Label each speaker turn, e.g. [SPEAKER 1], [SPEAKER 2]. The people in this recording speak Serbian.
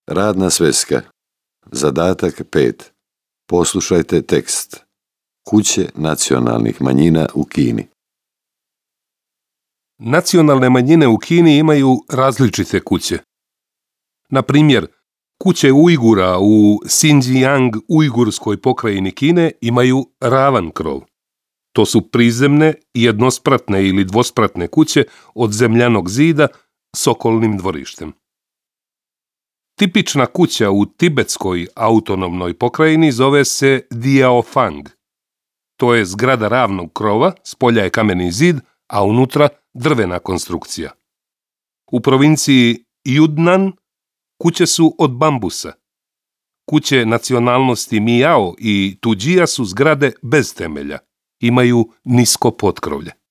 [SPEAKER 1] Radna sveska. Zadatak 5. Poslušajte tekst. Kuće nacionalnih manjina u Kini.
[SPEAKER 2] Nacionalne manjine u Kini imaju različite kuće. Na primjer, kuće Ujgura u Xinjiang ujgurskoj pokrajini Kine imaju ravan krov. To su prizemne, jednospratne ili dvospratne kuće od zemljanog zida s okolnim dvorištem. Tipična kuća u tibetskoj autonomnoj pokrajini zove se Diaofang. To je zgrada ravnog krova, spolja je kameni zid, a unutra drvena konstrukcija. U provinciji Yunnan kuće su od bambusa. Kuće nacionalnosti Miao i Tuđija su zgrade bez temelja. Imaju nisko potkrovlje.